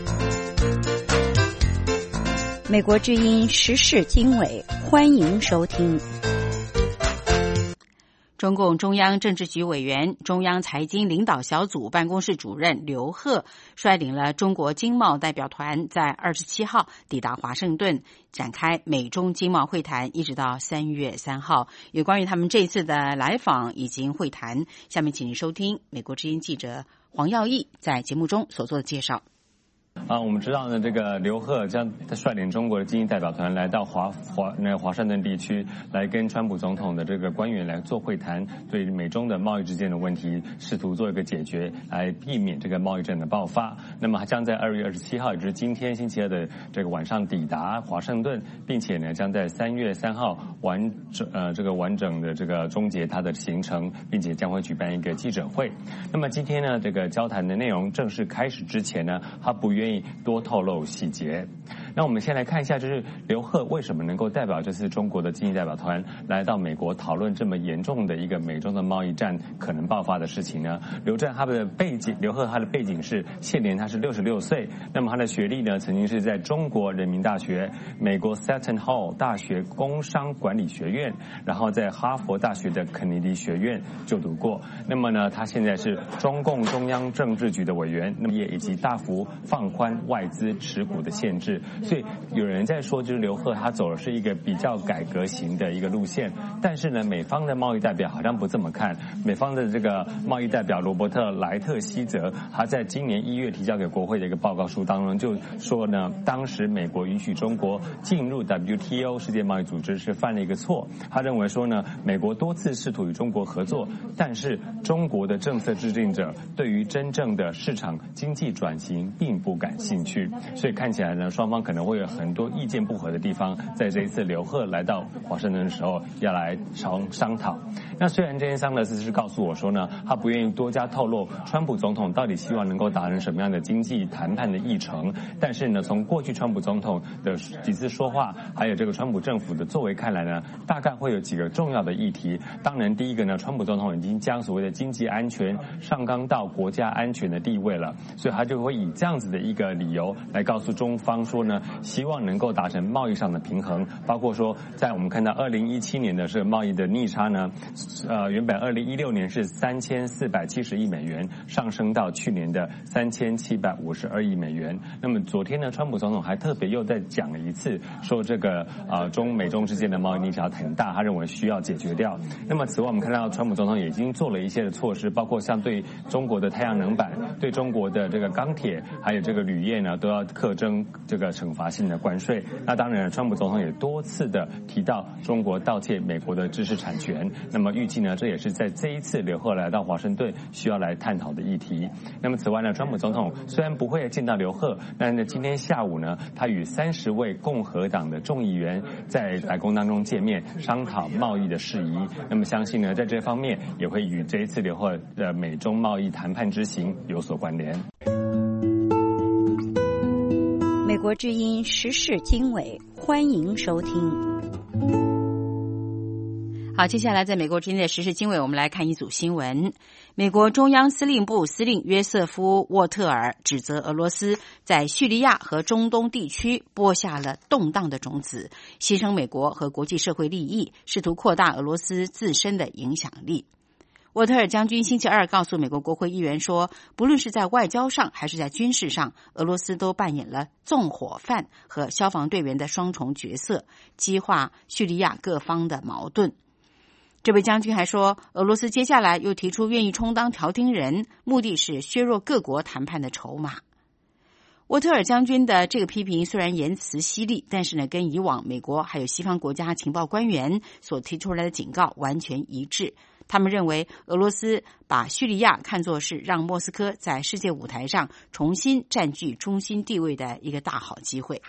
美国之音时事经纬，欢迎收听。 中共中央政治局委员、中央财经领导小组办公室主任刘鹤率领了中国经贸代表团，在27号抵达华盛顿，展开美中经贸会谈，一直到3月3号。有关于他们这次的来访以及会谈，下面请您收听美国之音记者黄耀义在节目中所做的介绍。 我们知道呢，这个刘鹤将率领中国的精英代表团来到华盛顿地区，来跟川普总统的这个官员来做会谈，对美中的贸易之间的问题试图做一个解决，来避免这个贸易战的爆发。那么将在2月27号，也就是今天星期二的这个晚上抵达华盛顿，并且呢将在3月3号完整的这个终结他的行程，并且将会举办一个记者会。那么今天呢，这个交谈的内容正式开始之前呢，他不愿意多透露细节。 那我们先来看一下，就是刘鹤为什么能够代表这次中国的经济代表团来到美国讨论这么严重的一个美中的贸易战可能爆发的事情呢？刘鹤他的背景是现年他是66岁，那么他的学历呢，曾经是在中国人民大学、美国 Seton Hall 大学工商管理学院，然后在哈佛大学的肯尼迪学院就读过。那么呢，他现在是中共中央政治局的委员，那么也以及大幅放宽外资持股的限制。所以有人在说，就是刘鹤他走的是一个比较改革型的一个路线，但是呢，美方的贸易代表好像不这么看。美方的这个贸易代表罗伯特莱特希泽，他在今年1月提交给国会的一个报告书当中就说呢，当时美国允许中国进入 WTO 世界贸易组织是犯了一个错。他认为说呢，美国多次试图与中国合作，但是中国的政策制定者对于真正的市场经济转型并不感兴趣，所以看起来呢，双方可能会有很多意见不合的地方，在这一次刘鹤来到华盛顿的时候要来商讨。那虽然这些桑德斯是告诉我说呢，他不愿意多加透露川普总统到底希望能够达成什么样的经济谈判的议程，但是呢，从过去川普总统的几次说话，还有这个川普政府的作为看来呢，大概会有几个重要的议题。当然第一个呢，川普总统已经将所谓的经济安全上纲到国家安全的地位了，所以他就会以这样子的一个理由来告诉中方说呢，希望能够达成贸易上的平衡，包括说在我们看到2017年的这个贸易的逆差呢，原本2016年是3470亿美元，上升到去年的3752亿美元。那么昨天呢，川普总统还特别又再讲了一次，说这个美中之间的贸易逆差很大，他认为需要解决掉。那么此外，我们看到川普总统也已经做了一些的措施，包括像对中国的太阳能板、对中国的这个钢铁还有这个铝业呢，都要课征这个惩罚性的关税。那当然，川普总统也多次的提到中国盗窃美国的知识产权。那么预计呢，这也是在这一次刘鹤来到华盛顿需要来探讨的议题。那么此外呢，川普总统虽然不会见到刘鹤，但是今天下午呢，他与30位共和党的众议员在白宫当中见面，商讨贸易的事宜。那么相信呢，在这方面也会与这一次刘鹤的美中贸易谈判之行有所关联。 美国之音时事经纬，欢迎收听。 好，接下来在美国之音的时事经纬，我们来看一组新闻。美国中央司令部司令约瑟夫·沃特尔指责俄罗斯在叙利亚和中东地区播下了动荡的种子，牺牲美国和国际社会利益，试图扩大俄罗斯自身的影响力。沃特尔将军星期二告诉美国国会议员说，不论是在外交上还是在军事上，俄罗斯都扮演了纵火犯和消防队员的双重角色，激化叙利亚各方的矛盾。这位将军还说，俄罗斯接下来又提出愿意充当调停人，目的是削弱各国谈判的筹码。沃特尔将军的这个批评虽然言辞犀利，但是呢，跟以往美国还有西方国家情报官员所提出来的警告完全一致。他们认为俄罗斯把叙利亚看作是让莫斯科在世界舞台上重新占据中心地位的一个大好机会。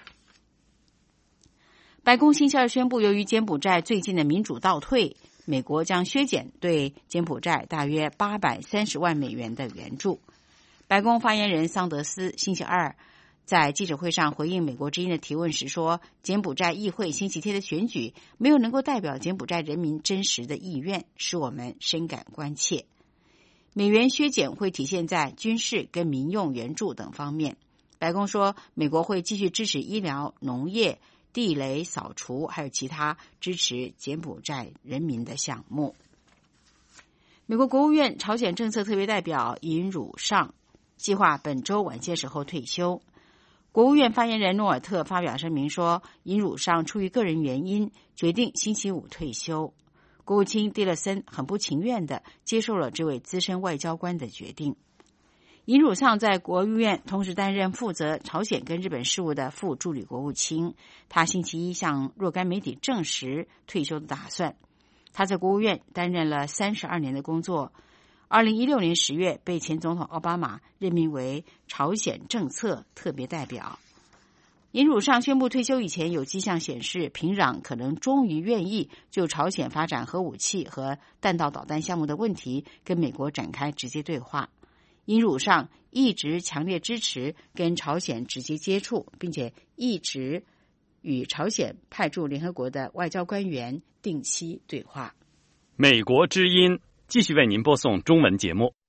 白宫星期二宣布，由于柬埔寨最近的民主倒退，美国将削减对柬埔寨大约830万美元的援助。白宫发言人桑德斯星期二在记者会上回应美国之音的提问时说，柬埔寨议会星期天的选举没有能够代表柬埔寨人民真实的意愿，使我们深感关切。美元削减会体现在军事跟民用援助等方面。白宫说，美国会继续支持医疗、农业、地雷扫除，还有其他支持柬埔寨人民的项目。美国国务院朝鲜政策特别代表尹汝尚计划本周晚些时候退休。国务院发言人诺尔特发表声明说，尹汝尚出于个人原因决定星期五退休。国务卿蒂勒森很不情愿地接受了这位资深外交官的决定。尹汝尚在国务院同时担任负责朝鲜跟日本事务的副助理国务卿，他星期一向若干媒体证实退休的打算。他在国务院担任了32年的工作，2016年10月被前总统奥巴马任命为朝鲜政策特别代表。尹汝尚宣布退休以前，有迹象显示平壤可能终于愿意就朝鲜发展核武器和弹道导弹项目的问题跟美国展开直接对话。 英辱上一直强烈支持跟朝鲜直接接触，并且一直与朝鲜派驻联合国的外交官员定期对话。 美国之音继续为您播送中文节目。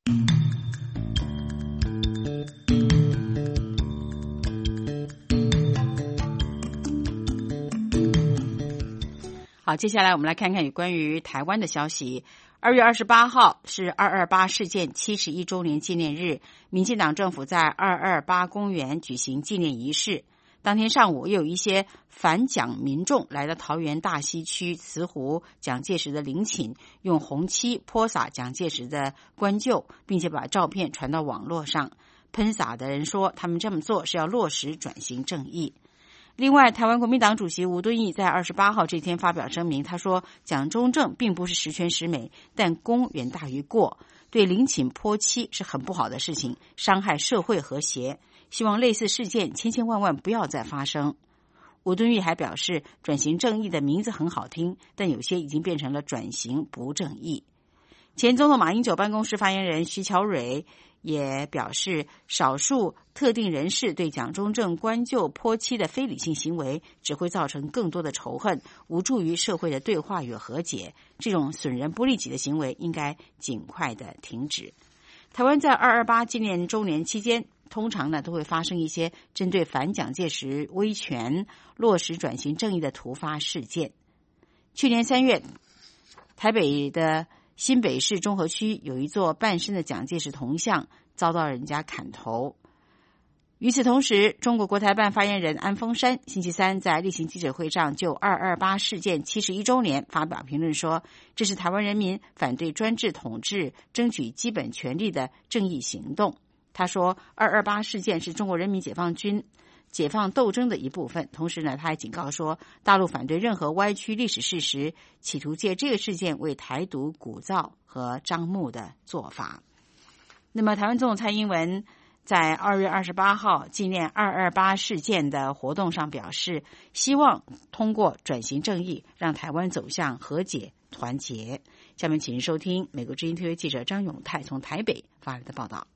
好，接下来我们来看看有关于台湾的消息。2月28号是228事件71周年纪念日，民进党政府在228公园举行纪念仪式。当天上午，又有一些反蒋民众来到桃园大溪区慈湖蒋介石的陵寝，用红漆泼洒蒋介石的棺柩，并且把照片传到网络上。喷洒的人说，他们这么做是要落实转型正义。另外，台湾国民党主席吴敦义在28号这天发表声明，他说蒋中正并不是十全十美，但功远大于过，对陵寝泼漆是很不好的事情，伤害社会和谐，希望类似事件千万不要再发生。吴敦义还表示，转型正义的名字很好听，但有些已经变成了转型不正义。前总统马英九办公室发言人徐巧蕊也表示，少数特定人士对蒋中正棺柩泼漆的非理性行为，只会造成更多的仇恨，无助于社会的对话与和解。这种损人不利己的行为应该尽快的停止。台湾在228纪念周年期间，通常呢都会发生一些针对反蒋介石威权、落实转型正义的突发事件。去年3月，台北的新北市中和区有一座半身的蒋介石铜像遭到人家砍头。与此同时，中国国台办发言人安峰山星期三在例行记者会上就228事件71周年发表评论说，这是台湾人民反对专制统治、争取基本权利的正义行动。他说，228事件是中国人民解放军解放斗争的一部分。同时呢，他还警告说，大陆反对任何歪曲历史事实，企图借这个事件为台独鼓噪和张目的做法。那么，台湾总统蔡英文在2月28号纪念228事件的活动上表示，希望通过转型正义，让台湾走向和解团结。下面请收听美国之音特约记者张永泰从台北发来的报道。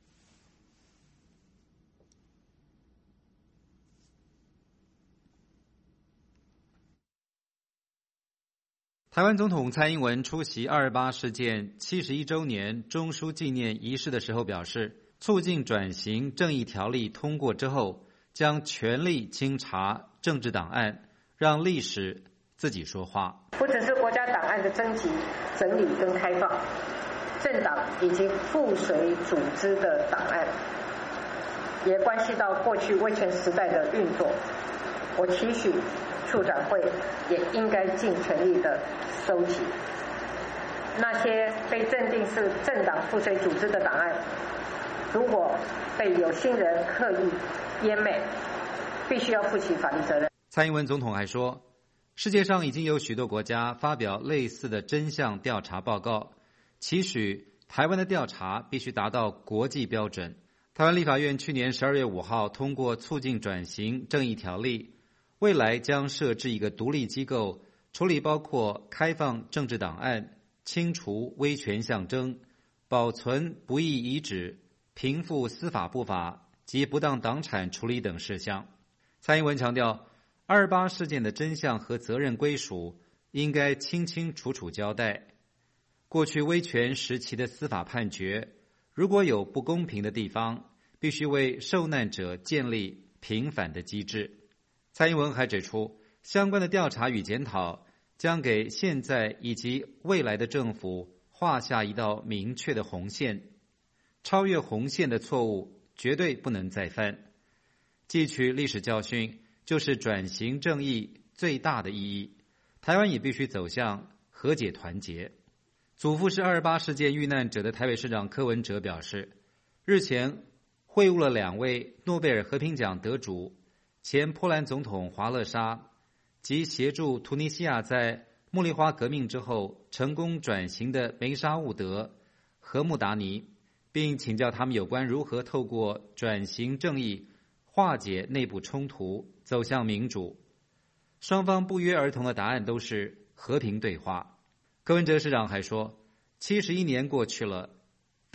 台湾总统蔡英文出席228事件71周年中枢纪念仪式的时候表示，促进转型正义条例通过之后，将全力清查政治档案，让历史自己说话。 不只是国家档案的征集、整理跟开放，政党以及附随组织的档案，也关系到过去威权时代的运作。我期许处长会也应该尽全力的收集那些被认定是政党附随组织的档案，如果被有心人刻意湮灭，必须要负起法律责任。 蔡英文总统还说，世界上已经有许多国家发表类似的真相调查报告，期许台湾的调查必须达到国际标准。台湾立法院去年12月5号通过促进转型正义条例，未来将设置一个独立机构，处理包括开放政治档案、清除威权象征、保存不义遗址、平复司法不法及不当党产处理等事项。蔡英文强调，228事件的真相和责任归属应该清清楚楚交代。过去威权时期的司法判决，如果有不公平的地方，必须为受难者建立平反的机制。蔡英文还指出，相关的调查与检讨将给现在以及未来的政府画下一道明确的红线，超越红线的错误绝对不能再犯。汲取历史教训就是转型正义最大的意义。台湾也必须走向和解团结。祖父是228事件遇难者的台北市长柯文哲表示，日前会晤了2位诺贝尔和平奖得主，前波兰总统华勒沙及协助突尼西亚在茉莉花革命之后成功转型的梅沙乌德、和穆达尼，并请教他们有关如何透过转型正义化解内部冲突，走向民主。双方不约而同的答案都是和平对话。柯文哲市长还说，71年过去了，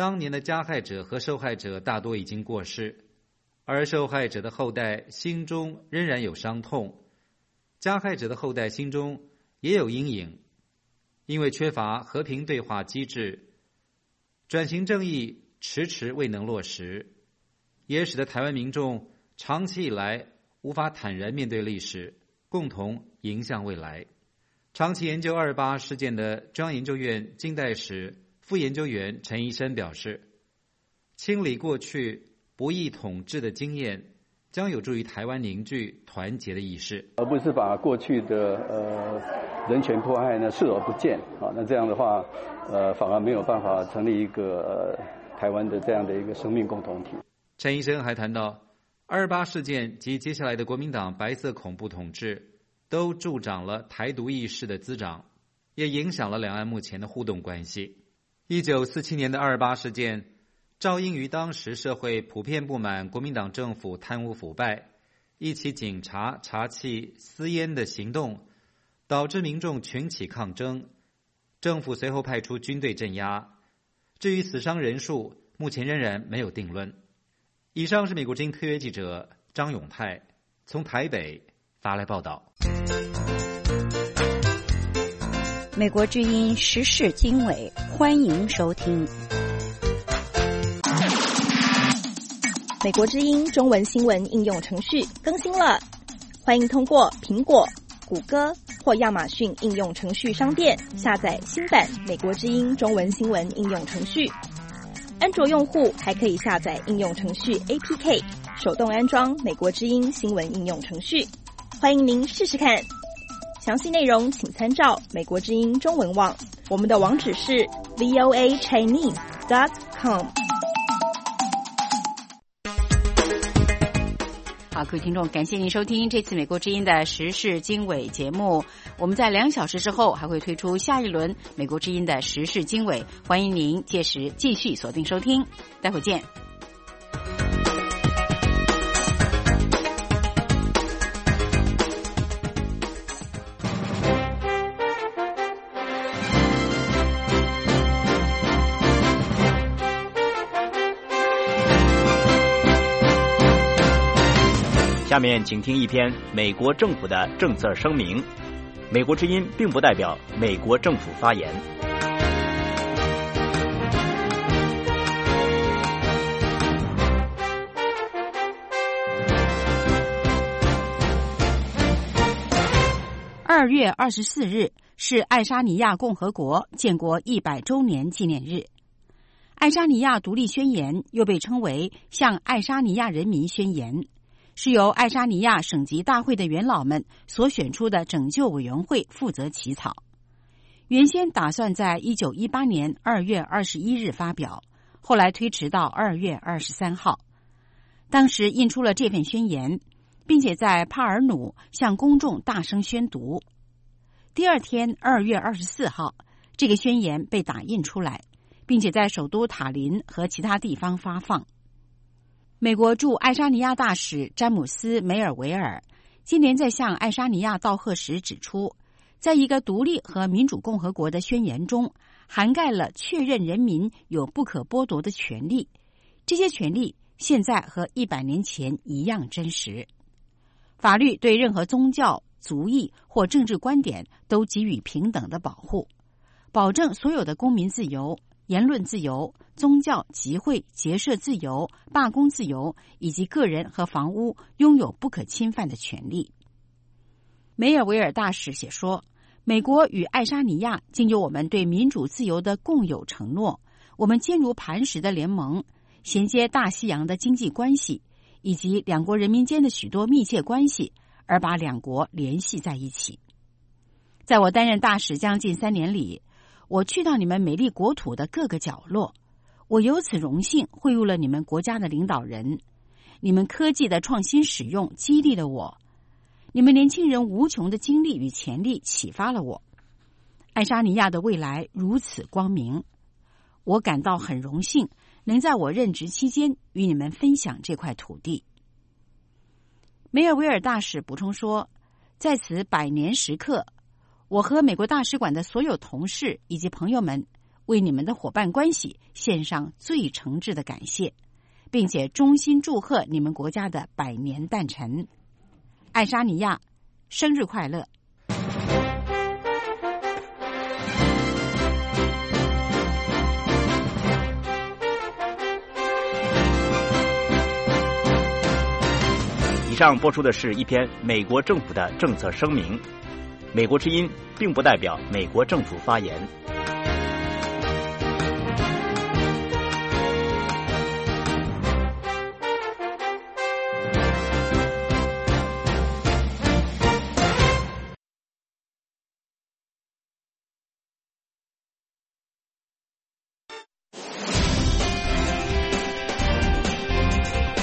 当年的加害者和受害者大多已经过世，而受害者的后代心中仍然有伤痛，加害者的后代心中也有阴影。因为缺乏和平对话机制，转型正义迟迟未能落实，也使得台湾民众长期以来无法坦然面对历史，共同迎向未来。长期研究228事件的中央研究院近代史副研究员陈医生表示，清理过去不义统治的经验将有助于台湾凝聚团结的意识， 而不是把过去的人权迫害呢视而不见啊。那这样的话，反而没有办法成立一个台湾的这样的一个生命共同体。 陈医生还谈到，228事件及接下来的国民党白色恐怖统治，都助长了台独意识的滋长，也影响了两岸目前的互动关系。1947年的228事件，肇因于当时社会普遍不满国民党政府贪污腐败，一起警察查缉私烟的行动，导致民众群起抗争，政府随后派出军队镇压。至于死伤人数，目前仍然没有定论。以上是美国之音特约记者张永泰从台北发来报道。 美国之音时事经纬，欢迎收听。 美国之音中文新闻应用程序更新了，欢迎通过苹果、谷歌或亚马逊应用程序商店下载新版美国之音中文新闻应用程序。安卓用户还可以下载应用程序 APK， 手动安装美国之音新闻应用程序。欢迎您试试看。详细内容请参照美国之音中文网，我们的网址是 voachinese.com。 好，各位听众，感谢您收听这次美国之音的时事经纬节目。我们在2小时之后还会推出下一轮美国之音的时事经纬，欢迎您届时继续锁定收听。待会见。 下面请听一篇美国政府的政策声明。美国之音并不代表美国政府发言。 2月24日是爱沙尼亚共和国建国100周年纪念日。爱沙尼亚独立宣言又被称为向爱沙尼亚人民宣言，是由爱沙尼亚省级大会的元老们所选出的拯救委员会负责起草。原先打算在1918年2月21日发表，后来推迟到2月23号。当时印出了这份宣言，并且在帕尔努向公众大声宣读。第二天2月24号，这个宣言被打印出来，并且在首都塔林和其他地方发放。美国驻爱沙尼亚大使詹姆斯·梅尔维尔今年在向爱沙尼亚道贺时指出，在一个独立和民主共和国的宣言中，涵盖了确认人民有不可剥夺的权利，这些权利现在和100年前一样真实。法律对任何宗教、族裔或政治观点都给予平等的保护，保证所有的公民自由、言论自由、宗教、集会、结社自由、罢工自由以及个人和房屋拥有不可侵犯的权利。梅尔维尔大使写说，美国与爱沙尼亚经由我们对民主自由的共有承诺，我们坚如磐石的联盟，衔接大西洋的经济关系以及两国人民间的许多密切关系，而把两国联系在一起。在我担任大使将近3年里，我去到你们美丽国土的各个角落，我由此荣幸会晤了你们国家的领导人，你们科技的创新使用激励了我，你们年轻人无穷的精力与潜力启发了我。爱沙尼亚的未来如此光明，我感到很荣幸能在我任职期间与你们分享这块土地。梅尔维尔大使补充说，在此100年时刻，我和美国大使馆的所有同事以及朋友们为你们的伙伴关系献上最诚挚的感谢，并且衷心祝贺你们国家的100年诞辰。爱沙尼亚，生日快乐！ 以上播出的是一篇美国政府的政策声明。美国之音并不代表美国政府发言。